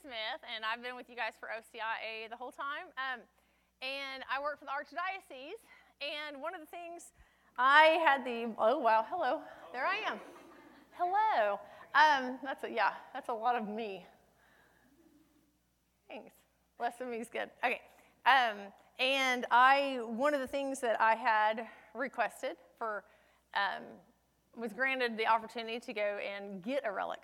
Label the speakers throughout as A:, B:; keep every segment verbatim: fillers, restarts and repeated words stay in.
A: Smith, and I've been with you guys for O C I A the whole time. Um, and I work for the Archdiocese, and one of the things I had the, oh, wow, hello, there I am. Hello. Um, that's a, yeah, that's a lot of me. Thanks. Less of me is good. Okay. Um, and I, one of the things that I had requested for, um, was granted the opportunity to go and get a relic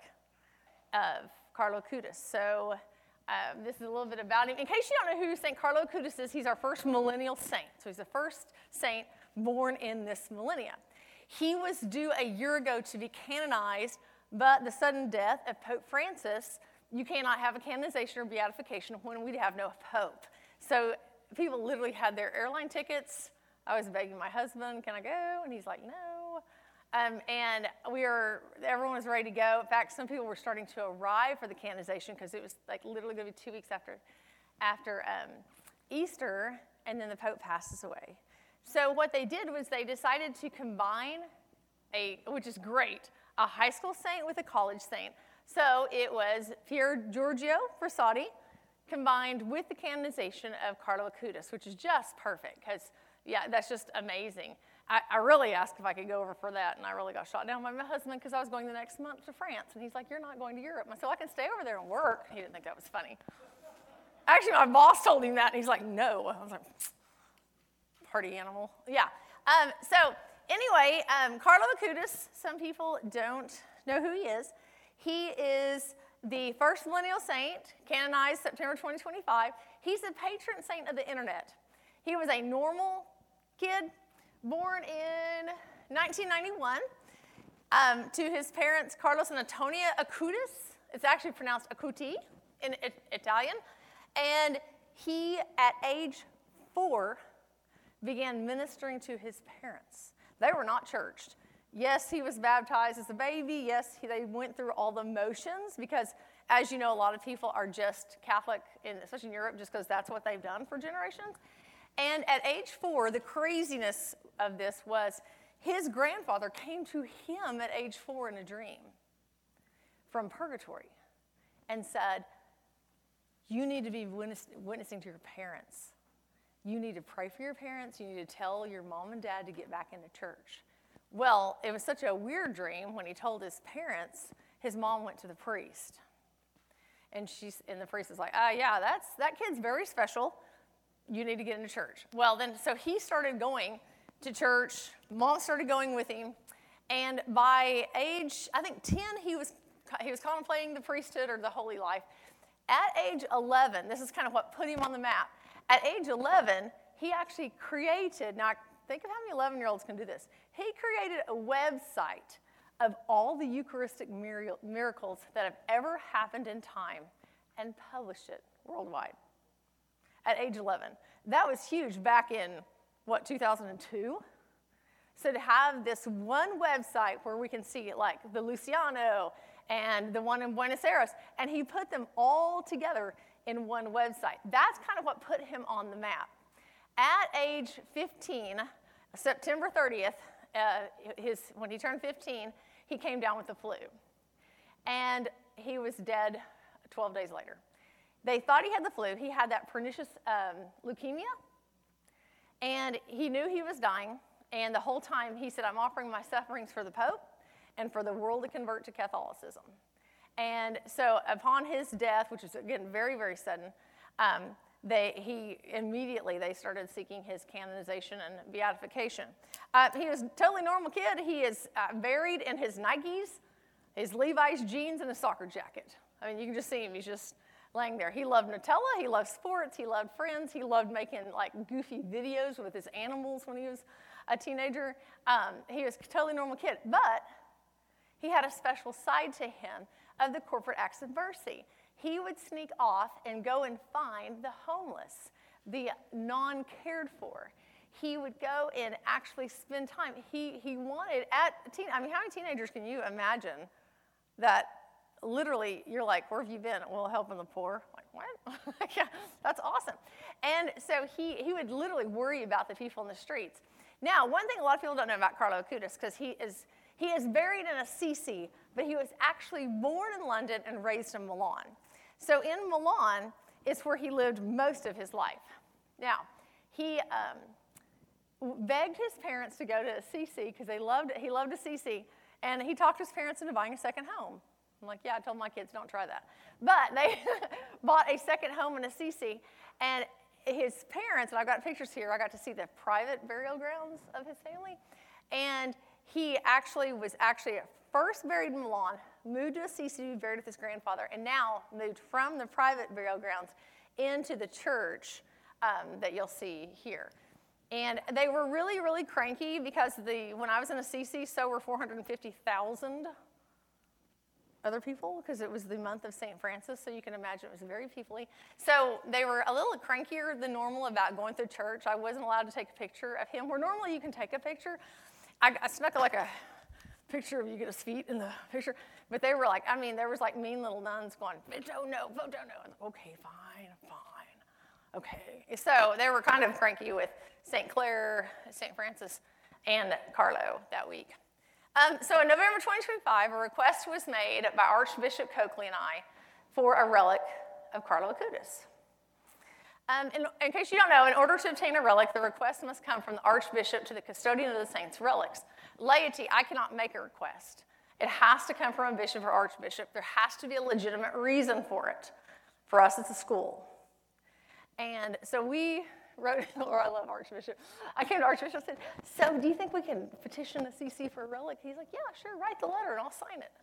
A: of Carlo Acutis. So um, this is a little bit about him. In case you don't know who Saint Carlo Acutis is, he's our first millennial saint. So he's the first saint born in this millennia. He was due a year ago to be canonized, but the sudden death of Pope Francis, you cannot have a canonization or beatification when we have no pope. So people literally had their airline tickets. I was begging my husband, can I go? And he's like, no. Um, and we were, everyone was ready to go. In fact, some people were starting to arrive for the canonization because it was like literally going to be two weeks after, after um, Easter, and then the Pope passes away. So what they did was they decided to combine a, which is great, a high school saint with a college saint. So it was Pier Giorgio Frassati combined with the canonization of Carlo Acutis, which is just perfect because, yeah, that's just amazing. I, I really asked if I could go over for that, and I really got shot down by my husband because I was going the next month to France. And he's like, you're not going to Europe. I said, well, I can stay over there and work. He didn't think that was funny. Actually, my boss told him that, and he's like, no. I was like, party animal. Yeah. Um, so anyway, um, Carlo Acutis, some people don't know who he is. He is the first millennial saint, canonized September twenty twenty-five. He's the patron saint of the internet. He was a normal kid, born in nineteen ninety-one, um, to his parents, Carlos and Antonia Acutis. It's actually pronounced Acuti in it, Italian. And he, at age four, began ministering to his parents. They were not churched. Yes, he was baptized as a baby. Yes, he, they went through all the motions because, as you know, a lot of people are just Catholic, in, especially in Europe, just because that's what they've done for generations. And at age four, the craziness of this was his grandfather came to him at age four in a dream from purgatory and said, you need to be witness, witnessing to your parents. You need to pray for your parents. You need to tell your mom and dad to get back into church. Well, it was such a weird dream when he told his parents, his mom went to the priest. And she's, and the priest is like, ah, yeah, that's, that kid's very special. You need to get into church. Well, then, so he started going to church. Mom started going with him. And by age, I think ten, he was, he was contemplating the priesthood or the holy life. At age eleven, this is kind of what put him on the map. At age eleven, he actually created, now think of how many eleven-year-olds can do this. He created a website of all the Eucharistic miracles that have ever happened in time and published it worldwide at age eleven. That was huge back in, what, two thousand two? So to have this one website where we can see like the Luciano and the one in Buenos Aires, and he put them all together in one website. That's kind of what put him on the map. At age fifteen, September thirtieth, uh, his, when he turned fifteen, he came down with the flu. And he was dead twelve days later. They thought he had the flu. He had that pernicious um, leukemia. And he knew he was dying. And the whole time he said, I'm offering my sufferings for the Pope and for the world to convert to Catholicism. And so upon his death, which was, again, very, very sudden, um, they, he immediately, they started seeking his canonization and beatification. Uh, he was a totally normal kid. He is uh, buried in his Nikes, his Levi's jeans, and a soccer jacket. I mean, you can just see him. He's just laying there. He loved Nutella. He loved sports. He loved friends. He loved making, like, goofy videos with his animals when he was a teenager. Um, he was a totally normal kid. But he had a special side to him of the corporate acts of mercy. He would sneak off and go and find the homeless, the non-cared for. He would go and actually spend time. He he wanted at teen. I mean, how many teenagers can you imagine that literally you're like, where have you been? Well, helping the poor. Like, what? Yeah, that's awesome. And so he he would literally worry about the people in the streets. Now, one thing a lot of people don't know about Carlo Acutis, because he is he is buried in Assisi, but he was actually born in London and raised in Milan. So in Milan, it's where he lived most of his life. Now, he um, begged his parents to go to Assisi because they loved he loved Assisi, and he talked his parents into buying a second home. I'm like, yeah, I told my kids don't try that. But they bought a second home in Assisi, and his parents, and I've got pictures here, I got to see the private burial grounds of his family, and he actually was actually first buried in Milan, moved to Assisi to be buried with his grandfather, and now moved from the private burial grounds into the church um, that you'll see here. And they were really, really cranky because the when I was in Assisi, so were four hundred fifty thousand other people, because it was the month of Saint Francis, so you can imagine it was very peoply. So they were a little crankier than normal about going through church. I wasn't allowed to take a picture of him, where normally you can take a picture. I, I snuck like a picture of you get his feet in the picture, but they were like, I mean, there was like mean little nuns going, photo no, photo no. And okay, fine, fine, okay. So they were kind of cranky with Saint Clare, Saint Francis, and Carlo that week. Um, so in November twenty twenty-five, a request was made by Archbishop Coakley and I for a relic of Carlo Acutis. Um, in, in case you don't know, in order to obtain a relic, the request must come from the Archbishop to the custodian of the saints' relics. Laity, I cannot make a request. It has to come from a bishop or archbishop. There has to be a legitimate reason for it. For us, it's a school. And so we wrote, or I love Archbishop. I came to Archbishop and said, so do you think we can petition the C C for a relic? He's like, yeah, sure, write the letter and I'll sign it.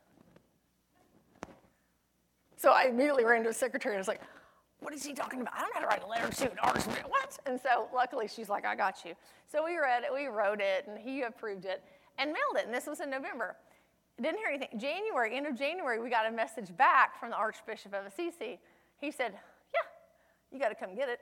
A: So I immediately ran to his secretary and was like, what is he talking about? I don't know how to write a letter to an archbishop. What? And so luckily she's like, I got you. So we read it, we wrote it, and he approved it and mailed it. And this was in November. Didn't hear anything. January, end of January, we got a message back from the Archbishop of Assisi. He said, yeah, you got to come get it.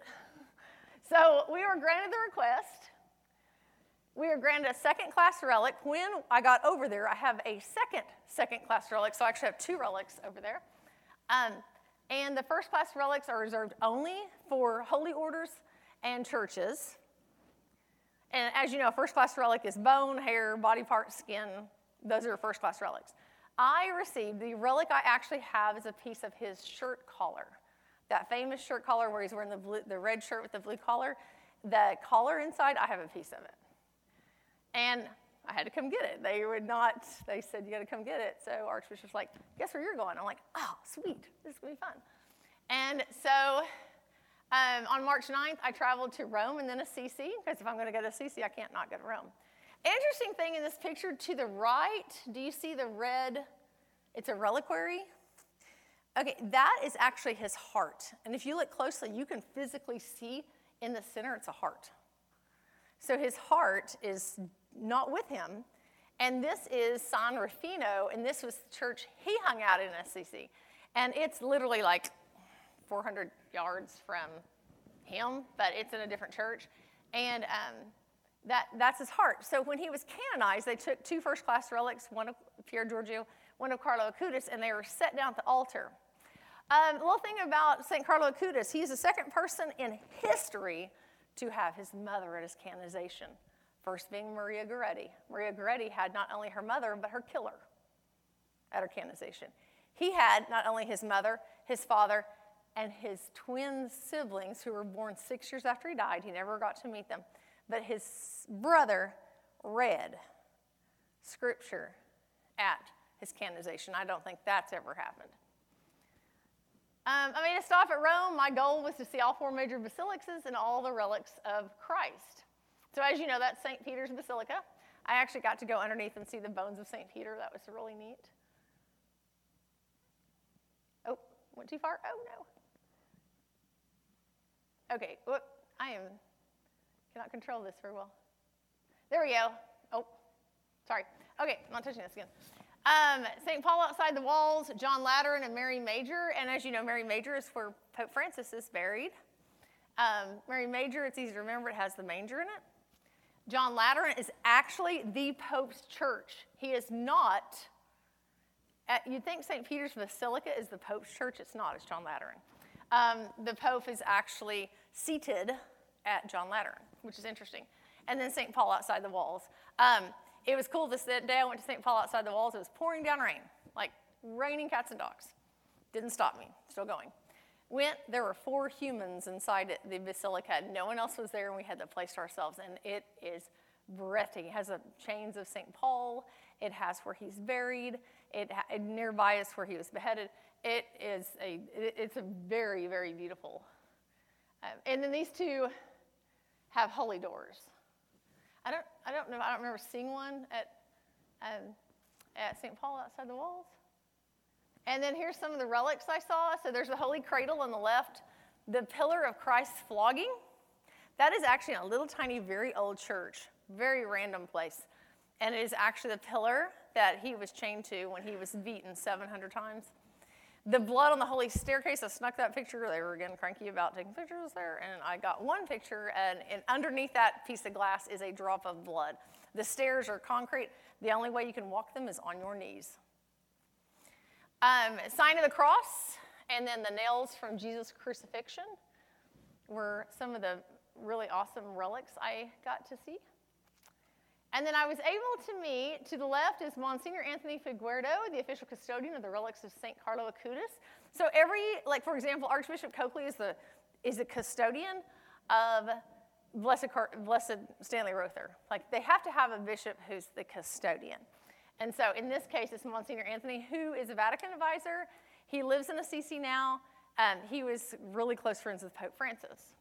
A: So we were granted the request. We were granted a second-class relic. When I got over there, I have a second second-class relic, so I actually have two relics over there. Um, and the first-class relics are reserved only for holy orders and churches. And as you know, a first-class relic is bone, hair, body part, skin. Those are first-class relics. I received, the relic I actually have is a piece of his shirt collar. That famous shirt collar where he's wearing the, blue, the red shirt with the blue collar. The collar inside, I have a piece of it. And I had to come get it. They would not, they said, you got to come get it. So Archbishop's like, guess where you're going? I'm like, oh, sweet. This is going to be fun. And so um, on March ninth, I traveled to Rome and then Assisi, because if I'm going to go to Assisi, I can't not go to Rome. Interesting thing in this picture to the right, do you see the red? It's a reliquary. Okay, that is actually his heart. And if you look closely, you can physically see in the center it's a heart. So his heart is not with him. And this is San Rufino, and this was the church he hung out in Assisi. And it's literally like four hundred yards from him, but it's in a different church. And um, that, that's his heart. So when he was canonized, they took two first-class relics, one of Pier Giorgio, one of Carlo Acutis, and they were set down at the altar. Um, a little thing about Saint Carlo Acutis, he's the second person in history to have his mother at his canonization. First being Maria Goretti. Maria Goretti had not only her mother, but her killer at her canonization. He had not only his mother, his father, and his twin siblings who were born six years after he died. He never got to meet them. But his brother read scripture at his canonization. I don't think that's ever happened. Um, I mean, to stop at Rome, my goal was to see all four major basilicas and all the relics of Christ. So as you know, that's Saint Peter's Basilica. I actually got to go underneath and see the bones of Saint Peter. That was really neat. Oh, went too far? Oh, no. Okay, whoop, I am, cannot control this very well. There we go. Oh, sorry. Okay, I'm not touching this again. Um, Saint Paul outside the walls, John Lateran and Mary Major. And as you know, Mary Major is where Pope Francis is buried. Um, Mary Major, it's easy to remember, it has the manger in it. John Lateran is actually the Pope's church. He is not, at, you'd think Saint Peter's Basilica is the Pope's church. It's not, it's John Lateran. Um, the Pope is actually seated at John Lateran, which is interesting. And then Saint Paul outside the walls. Um, It was cool this day I went to Saint Paul outside the walls. It was pouring down rain, like raining cats and dogs. Didn't stop me, still going. went, there were four humans inside it, the basilica. No one else was there, and we had the place to ourselves. And it is breathtaking. It has the chains of Saint Paul. It has where he's buried. It, it nearby is where he was beheaded. It is a. It, it's a very, very beautiful. Um, and then these two have holy doors. I don't. I don't know. I don't remember seeing one at um, at Saint Paul outside the walls. And then here's some of the relics I saw. So there's the Holy Cradle on the left, the pillar of Christ's flogging. That is actually a little tiny, very old church, very random place. And it is actually the pillar that he was chained to when he was beaten seven hundred times. The blood on the holy staircase, I snuck that picture. They were getting cranky about taking pictures there, and I got one picture, and, and underneath that piece of glass is a drop of blood. The stairs are concrete. The only way you can walk them is on your knees. Um, sign of the cross, and then the nails from Jesus' crucifixion were some of the really awesome relics I got to see. And then I was able to meet, to the left is Monsignor Anthony Figueredo, the official custodian of the relics of Saint Carlo Acutis. So every, like for example, Archbishop Coakley is the is the custodian of Blessed, Car- Blessed Stanley Rother. Like they have to have a bishop who's the custodian. And so in this case, it's Monsignor Anthony, who is a Vatican advisor. He lives in Assisi now. Um, he was really close friends with Pope Francis.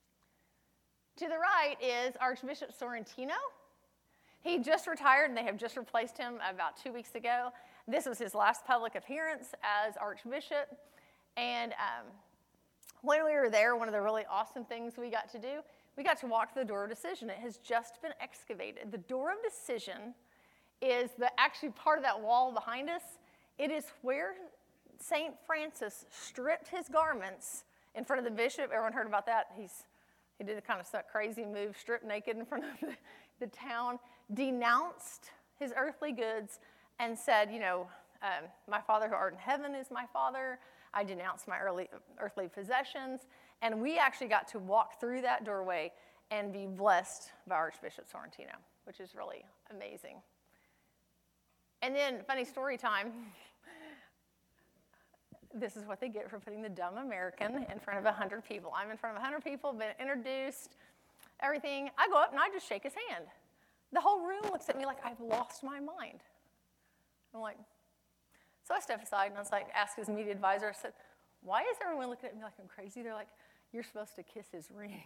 A: To the right is Archbishop Sorrentino. He just retired, and they have just replaced him about two weeks ago. This was his last public appearance as Archbishop. And um, when we were there, one of the really awesome things we got to do, we got to walk through the Door of Decision. It has just been excavated. The Door of Decision is the actually part of that wall behind us. It is where Saint Francis stripped his garments in front of the bishop. Everyone heard about that. He's he did a kind of crazy move, stripped naked in front of the, the town, denounced his earthly goods, and said, you know, um, my Father who art in heaven is my Father. I denounce my early, earthly possessions. And we actually got to walk through that doorway and be blessed by Archbishop Sorrentino, which is really amazing. And then, funny story time. This is what they get for putting the dumb American in front of one hundred people. I'm in front of one hundred people, been introduced, everything. I go up and I just shake his hand. The whole room looks at me like I've lost my mind. I'm like, so I stepped aside and I was like, asked his media advisor, I said, why is everyone looking at me like I'm crazy? They're like, you're supposed to kiss his ring.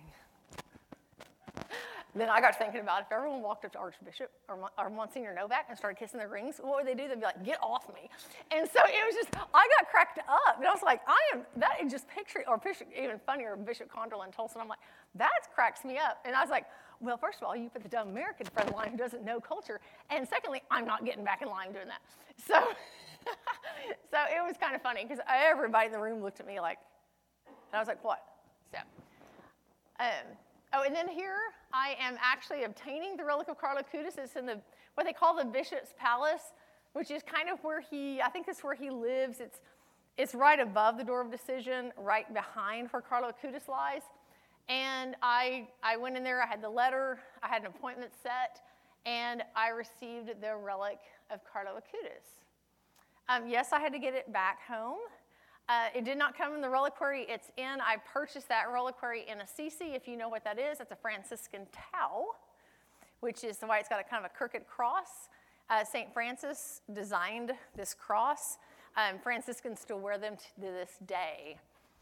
A: Then I got thinking about if everyone walked up to Archbishop or, or Monsignor Novak and started kissing their rings, what would they do? They'd be like, get off me. And so it was just, I got cracked up. And I was like, I am, that is just picture, or Bishop, even funnier, Bishop Condrel in Tulsa. I'm like, that cracks me up. And I was like, well, first of all, you put the dumb American in front of the line who doesn't know culture. And secondly, I'm not getting back in line doing that. So, so it was kind of funny because everybody in the room looked at me like, and I was like, what? So, um, oh, and then here I am actually obtaining the relic of Carlo Acutis. It's in the what they call the Bishop's Palace, which is kind of where he, I think it's where he lives. It's, it's right above the Door of Decision, right behind where Carlo Acutis lies. And I, I went in there, I had the letter, I had an appointment set, and I received the relic of Carlo Acutis. Um, yes, I had to get it back home. Uh, it did not come in the reliquary it's in. I purchased that reliquary in Assisi. If you know what that is, it's a Franciscan tau, which is why it's got a kind of a crooked cross. Uh, Saint Francis designed this cross. Um, Franciscans still wear them to this day.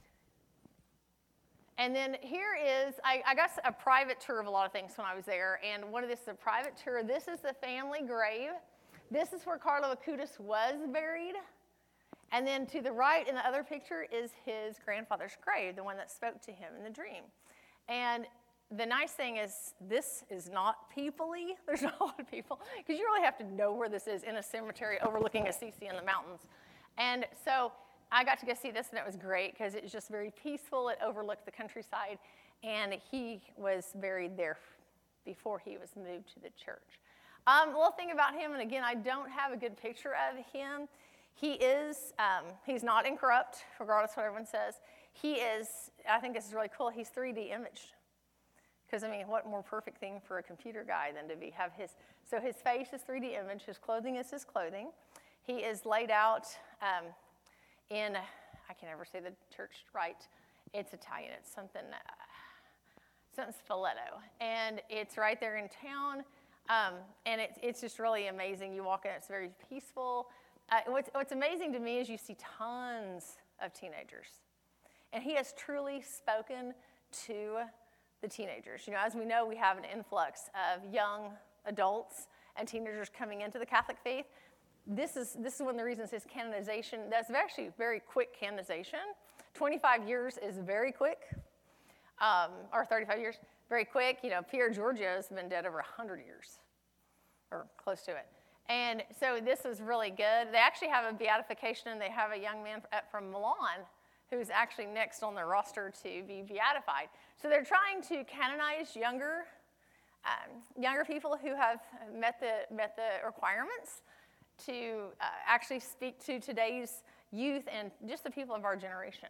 A: And then here is, I, I got a private tour of a lot of things when I was there, and one of this is a private tour. This is the family grave. This is where Carlo Acutis was buried. And then to the right in the other picture is his grandfather's grave, the one that spoke to him in the dream. And the nice thing is this is not people-y. There's not a lot of people, because you really have to know where this is in a cemetery overlooking Assisi in the mountains. And so I got to go see this, and it was great because it was just very peaceful. It overlooked the countryside, and he was buried there before he was moved to the church. Um, a little thing about him, and again, I don't have a good picture of him. He is, um, he's not incorrupt, regardless of what everyone says. He is, I think this is really cool, he's three D imaged. Because, I mean, what more perfect thing for a computer guy than to be have his, so his face is three D imaged, his clothing is his clothing. He is laid out um, in, I can never say the church right. It's Italian. It's something, uh, something Spoleto. And it's right there in town. Um, and it's, it's just really amazing. You walk in, it's very peaceful. Uh, what's, what's amazing to me is you see tons of teenagers. And he has truly spoken to the teenagers. You know, as we know, we have an influx of young adults and teenagers coming into the Catholic faith. This is, this is one of the reasons his canonization, that's actually very quick canonization. twenty-five years is very quick, um, or thirty-five years, very quick. You know, Pier Giorgio has been dead over one hundred years, or close to it. And so this is really good. They actually have a beatification, and they have a young man from Milan who's actually next on their roster to be beatified. So they're trying to canonize younger, um, younger people who have met the, met the requirements to uh, actually speak to today's youth and just the people of our generation.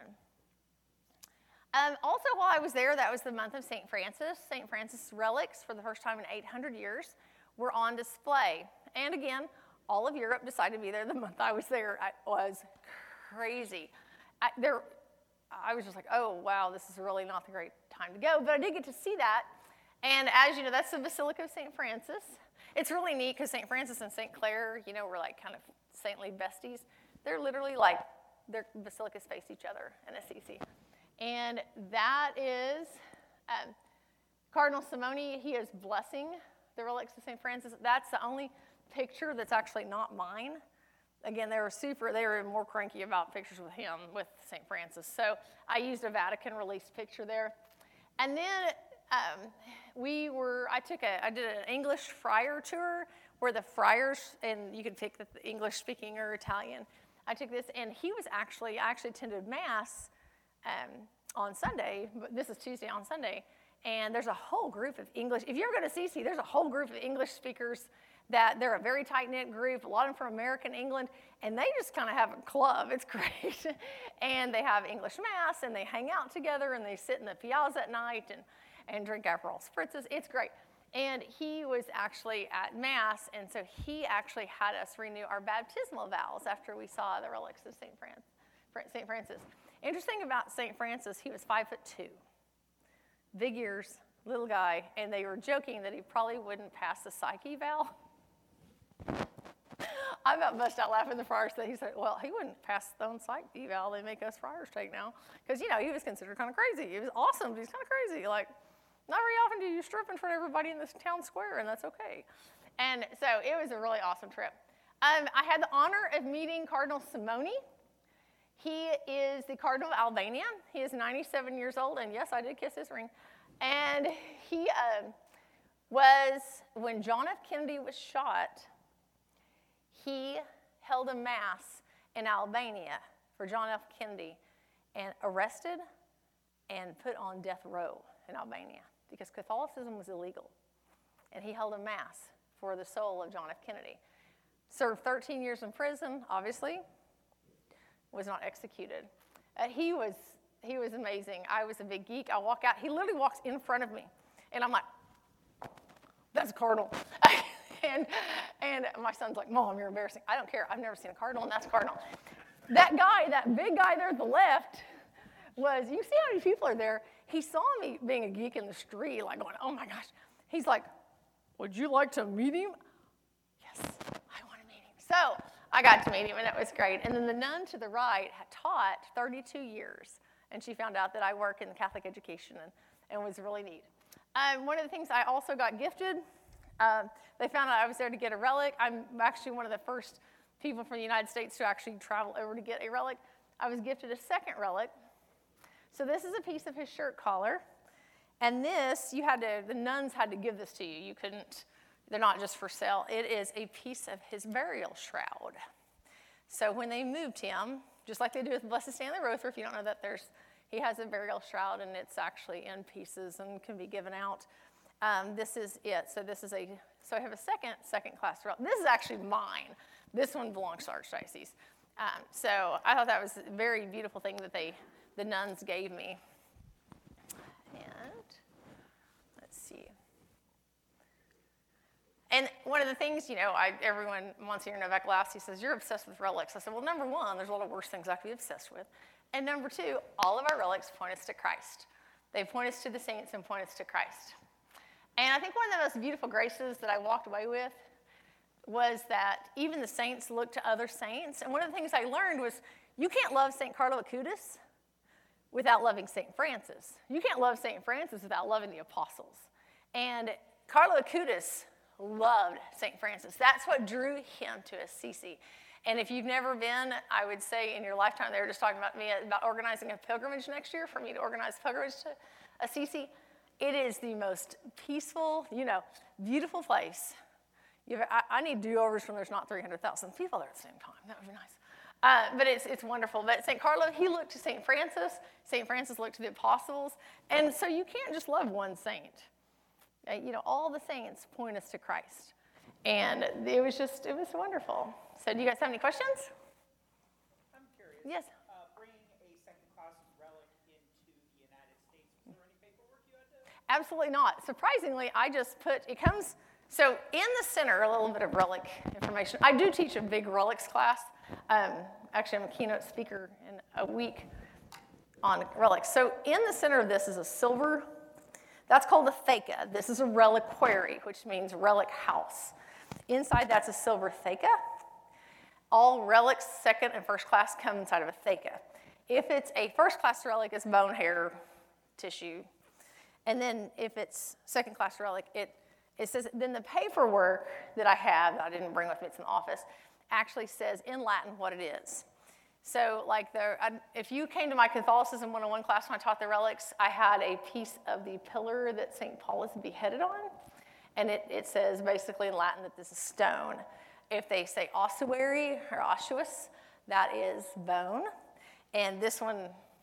A: Um, also, while I was there, that was the month of Saint Francis. Saint Francis relics, for the first time in eight hundred years, were on display. And again, all of Europe decided to be there the month I was there. It was crazy. I, there, I was just like, oh, wow, this is really not the great time to go. But I did get to see that. And as you know, that's the Basilica of Saint Francis. It's really neat because Saint Francis and Saint Clare, you know, were like kind of saintly besties. They're literally like, their basilicas face each other in Assisi. And that is um, Cardinal Simone. He is blessing the relics of Saint Francis. That's the only picture that's actually not mine. Again, they were super, they were more cranky about pictures with him, with Saint Francis. So I used a Vatican released picture there. And then um, we were, I took a, I did an English friar tour where the friars, and you could pick the English speaking or Italian. I took this, and he was actually, I actually attended Mass um, on Sunday, but this is Tuesday on Sunday, and there's a whole group of English, if you ever go to Assisi, there's a whole group of English speakers that they're a very tight-knit group, a lot of them from American England, and they just kind of have a club. It's great. And they have English Mass, and they hang out together, and they sit in the piazza at night and, and drink Aperol spritzes. It's great. And he was actually at Mass, and so he actually had us renew our baptismal vows after we saw the relics of Saint Saint Francis. Interesting about Saint Francis, he was five foot two, big ears, little guy, and they were joking that he probably wouldn't pass the psyche vow. I about bust out laughing. The friars said, he said, well, he wouldn't pass the own psych eval they make us friars take now. Because, you know, he was considered kind of crazy. He was awesome, but he's kind of crazy. Like, not very often do you strip in front of everybody in this town square, and that's okay. And so it was a really awesome trip. Um, I had the honor of meeting Cardinal Simone. He is the Cardinal of Albania. He is ninety-seven years old, and yes, I did kiss his ring. And he uh, was, when John F. Kennedy was shot, he held a mass in Albania for John F. Kennedy and arrested and put on death row in Albania because Catholicism was illegal. And he held a mass for the soul of John F. Kennedy. Served thirteen years in prison, obviously, was not executed. Uh, he was he was amazing. I was a big geek. I walk out, he literally walks in front of me, and I'm like, that's a cardinal. And, and my son's like, Mom, you're embarrassing. I don't care. I've never seen a cardinal, and that's a cardinal. That guy, that big guy there at the left, was, you see how many people are there? He saw me being a geek in the street, like going, oh my gosh. He's like, would you like to meet him? Yes, I want to meet him. So I got to meet him, and it was great. And then the nun to the right had taught thirty-two years, and she found out that I work in Catholic education, and, and it was really neat. Um, one of the things I also got gifted, Uh, they found out I was there to get a relic. I'm actually one of the first people from the United States to actually travel over to get a relic. I was gifted a second relic. So this is a piece of his shirt collar. And this, you had to, the nuns had to give this to you. You couldn't, they're not just for sale. It is a piece of his burial shroud. So when they moved him, just like they do with Blessed Stanley Rother, if you don't know that, there's, he has a burial shroud, and it's actually in pieces and can be given out. Um, this is it. So this is a, so I have a second, second class relic. This is actually mine. This one belongs to Archdiocese. Um, so I thought that was a very beautiful thing that they, the nuns gave me. And let's see. And one of the things, you know, I, everyone, Monsignor Novak laughs, he says, you're obsessed with relics. I said, well, number one, there's a lot of worse things I could be obsessed with. And number two, all of our relics point us to Christ. They point us to the saints and point us to Christ. And I think one of the most beautiful graces that I walked away with was that even the saints look to other saints. And one of the things I learned was you can't love Saint Carlo Acutis without loving Saint Francis. You can't love Saint Francis without loving the apostles. And Carlo Acutis loved Saint Francis. That's what drew him to Assisi. And if you've never been, I would say in your lifetime, they were just talking about me about organizing a pilgrimage next year for me to organize a pilgrimage to Assisi. It is the most peaceful, you know, beautiful place. You've, I, I need do-overs when there's not three hundred thousand people there at the same time. That would be nice. Uh, but it's, it's wonderful. But Saint Carlo, he looked to Saint Francis. Saint Francis looked to the apostles. And so you can't just love one saint. Uh, you know, all the saints point us to Christ. And it was just, it was wonderful. So do you guys have any questions?
B: I'm curious.
A: Yes.
B: Uh, bringing a second-class relic into the United States, was there any paperwork you had to?
A: Absolutely not. Surprisingly, I just put, it comes, so in the center, a little bit of relic information. I do teach a big relics class. Um, actually, I'm a keynote speaker in a week on relics. So in the center of this is a silver, that's called a theca. This is a reliquary, which means relic house. Inside that's a silver theca. All relics, second and first class, come inside of a theca. If it's a first class relic, it's bone, hair, tissue. And then if it's second class relic, it, it says, then the paperwork that I have, that I didn't bring with me, it's in the office, actually says in Latin what it is. So like the, I, if you came to my Catholicism one oh one class when I taught the relics, I had a piece of the pillar that Saint Paul is beheaded on. And it, it says basically in Latin that this is stone. If they say ossuary or ossuous, that is bone. And this one,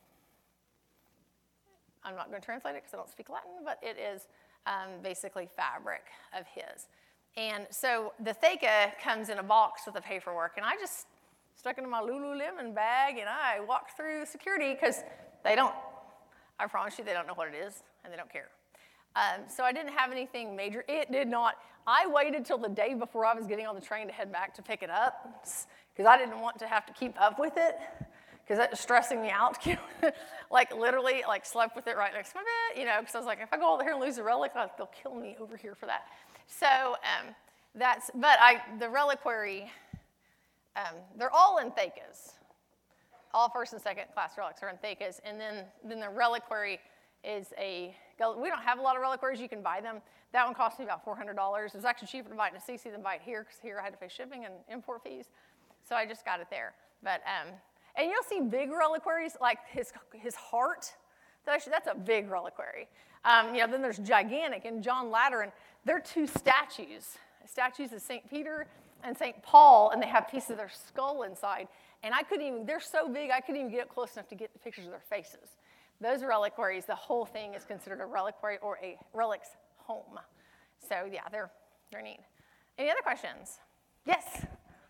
A: I'm not going to translate it because I don't speak Latin, but it is um, basically fabric of his. And so the theca comes in a box with the paperwork, and I just stuck it in my Lululemon bag, and I walked through security because they don't, I promise you, they don't know what it is, and they don't care. Um, so I didn't have anything major. It did not. I waited till the day before I was getting on the train to head back to pick it up because I didn't want to have to keep up with it because that was stressing me out. Like literally, like slept with it right next to my bed, you know, because I was like, if I go over here and lose a relic, like, they'll kill me over here for that. So um, that's, but I, the reliquary, um, they're all in thecas. All first and second class relics are in thecas, and then, then the reliquary is a, we don't have a lot of reliquaries, you can buy them. That one cost me about four hundred dollars. It was actually cheaper to buy it in Assisi than buy it here, because here I had to pay shipping and import fees. So I just got it there. But, um, and you'll see big reliquaries, like his, his heart, that actually, that's a big reliquary. Um, you know, then there's gigantic, and John Lateran, they're two statues. Statues of Saint Peter and Saint Paul, and they have pieces of their skull inside. And I couldn't even, they're so big, I couldn't even get close enough to get the pictures of their faces. Those reliquaries, the whole thing is considered a reliquary or a relics home. So yeah, they're, they're neat. Any other questions? Yes?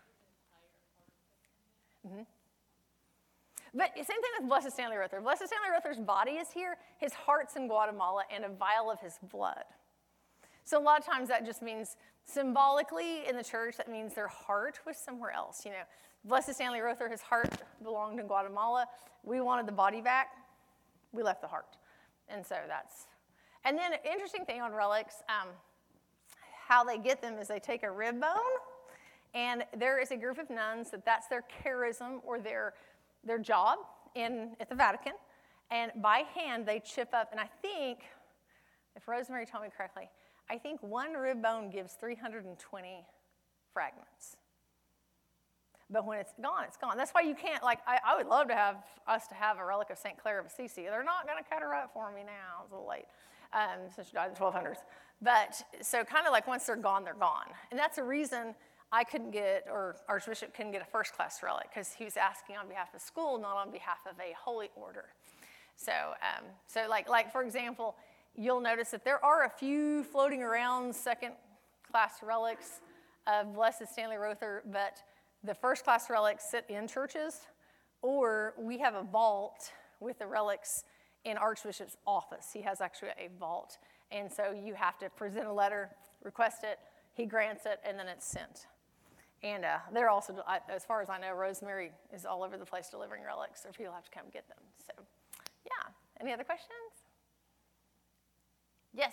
A: Mm-hmm. But same thing with Blessed Stanley Rother. Blessed Stanley Rother's body is here, his heart's in Guatemala, and a vial of his blood. So a lot of times that just means symbolically in the church, that means their heart was somewhere else. You know, Blessed Stanley Rother, his heart belonged in Guatemala. We wanted the body back. We left the heart. And so that's, and then an interesting thing on relics, um, how they get them is they take a rib bone, and there is a group of nuns that that's their charism or their, their job in, at the Vatican. And by hand, they chip up, and I think, if Rosemary told me correctly, I think one rib bone gives three hundred twenty fragments. But when it's gone, it's gone. That's why you can't, like, I, I would love to have us to have a relic of Saint Clare of Assisi. They're not going to cut her up for me now. It's a little late, um, since she died in the twelve hundreds. But, so kind of like once they're gone, they're gone. And that's a reason I couldn't get, or Archbishop couldn't get a first-class relic, because he was asking on behalf of the school, not on behalf of a holy order. So, um, so like, like, for example, you'll notice that there are a few floating around second-class relics of Blessed Stanley Rother, but the first-class relics sit in churches, or we have a vault with the relics in Archbishop's office. He has actually a vault, and so you have to present a letter, request it, he grants it, and then it's sent. And uh, they're also, as far as I know, Rosemary is all over the place delivering relics, so people have to come get them. So, yeah. Any other questions? Yes?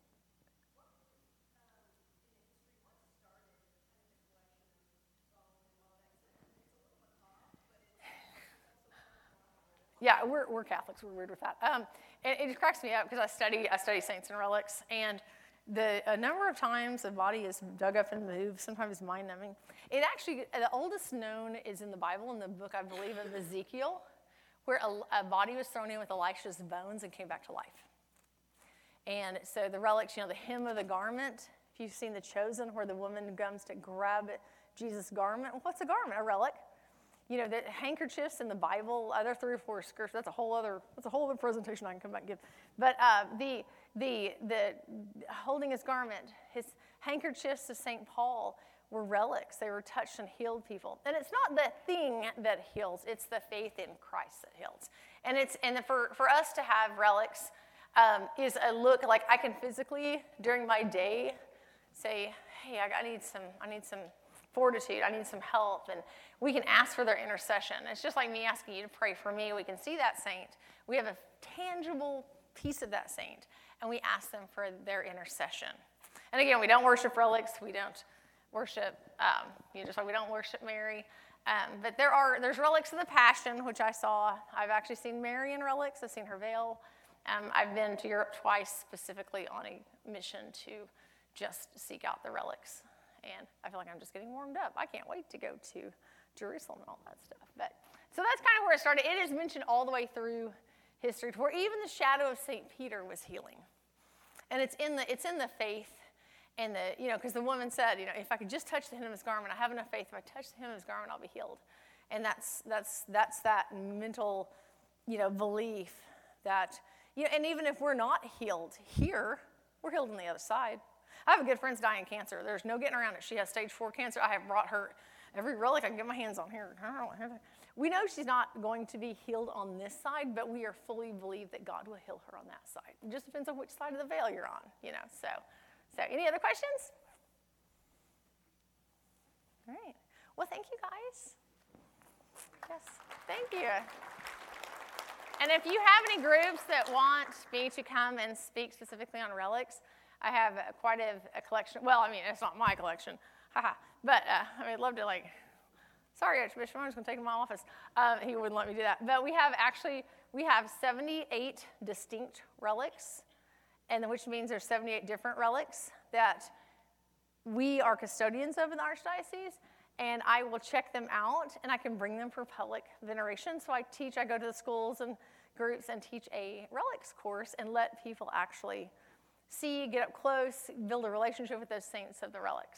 A: Yeah, we're, we're Catholics. We're weird with that. Um, and it just cracks me up because I study I study saints and relics, and the a number of times the body is dug up and moved, sometimes mind-numbing. It actually, the oldest known is in the Bible, in the book, I believe, of Ezekiel, where a, a body was thrown in with Elisha's bones and came back to life. And so the relics, you know, the hem of the garment, if you've seen The Chosen, where the woman comes to grab Jesus' garment, what's a garment? A relic. You know, the handkerchiefs in the Bible, other three or four skirts, that's a whole other, that's a whole other presentation I can come back and give. But uh, the, the, the holding his garment, his handkerchiefs of Saint Paul were relics. They were touched and healed people. And it's not the thing that heals, it's the faith in Christ that heals. And it's and for, for us to have relics um, is a look, like I can physically, during my day, say, hey, I, I need some, I need some fortitude, I need some help, and we can ask for their intercession. It's just like me asking you to pray for me. We can see that saint. We have a tangible piece of that saint, and we ask them for their intercession. And again, we don't worship relics. We don't worship, um, you know, just like we don't worship Mary. Um, but there are, there's relics of the Passion, which I saw. I've actually seen Mary in relics. I've seen her veil. Um, I've been to Europe twice, specifically on a mission to just seek out the relics. And I feel like I'm just getting warmed up. I can't wait to go to Jerusalem and all that stuff. But so that's kind of where it started. It is mentioned all the way through history, to where even the shadow of Saint Peter was healing. And it's in the it's in the faith, and the you know because the woman said, you know, if I could just touch the hem of his garment, I have enough faith. If I touch the hem of his garment, I'll be healed. And that's that's that's that mental, you know, belief that you know. And even if we're not healed here, we're healed on the other side. I have a good friend's dying of cancer. There's no getting around it. She has stage four cancer. I have brought her every relic I can get my hands on here. We know she's not going to be healed on this side, but we are fully believe that God will heal her on that side. It just depends on which side of the veil you're on, you know. So, so any other questions? All right. Well, thank you, guys. Yes, thank you. And if you have any groups that want me to come and speak specifically on relics, I have quite a, a collection. Well, I mean, it's not my collection, haha. But uh, I mean, I'd love to, like, sorry, Archbishop, I'm just going to take him to my office. Um, he wouldn't let me do that. But we have actually, we have seventy-eight distinct relics, and which means there's seventy-eight different relics that we are custodians of in the Archdiocese, and I will check them out, and I can bring them for public veneration. So I teach, I go to the schools and groups and teach a relics course and let people actually see, get up close, build a relationship with those saints of the relics.